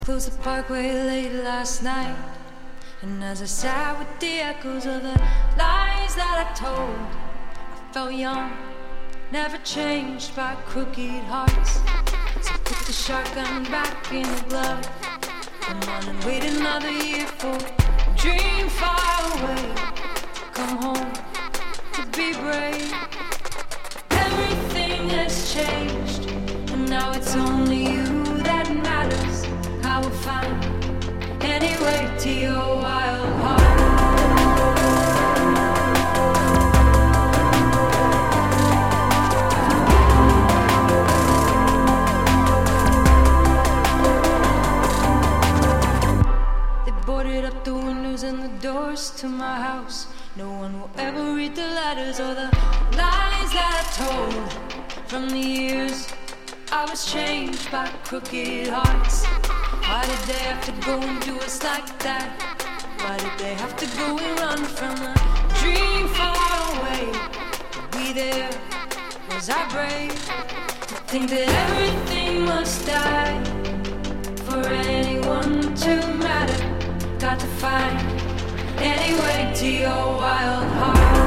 Closed the parkway late last night, and as I sat with the echoes of the lies that I told, I felt young, never changed by crooked hearts. So put the shotgun back in the glove. Come on and wait another year for a dream far away. Come home to be brave. Everything has changed, and now it's only you that matters. I will find any way to your wild heart. They boarded up the windows and the doors to my house. No one will ever read the letters or the lies that I told. From the years I was changed by crooked hearts. Why did they have to go and do us like that? Why did they have to go and run from a dream far away? Were we there? Was I brave to think that everything must die for anyone to matter? Got to find any way to your wild heart.